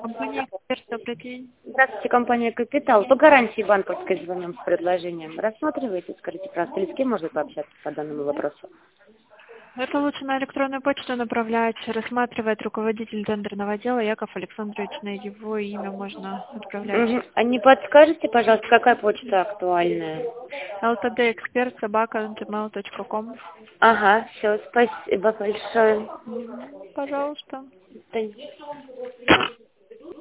Компания «Эксперт», добрый день. Здравствуйте, компания «Капитал». По гарантии банковской звоним с предложением. Рассматриваете, скажите, пожалуйста, или с кем можно пообщаться по данному вопросу? Это лучше на электронную почту направлять. Рассматривает руководитель тендерного отдела Яков Александрович. На его имя можно отправлять. Угу. А не подскажете, пожалуйста, какая почта актуальная? ltdexpert@gmail.com. Ага, все, спасибо большое. Пожалуйста. Да.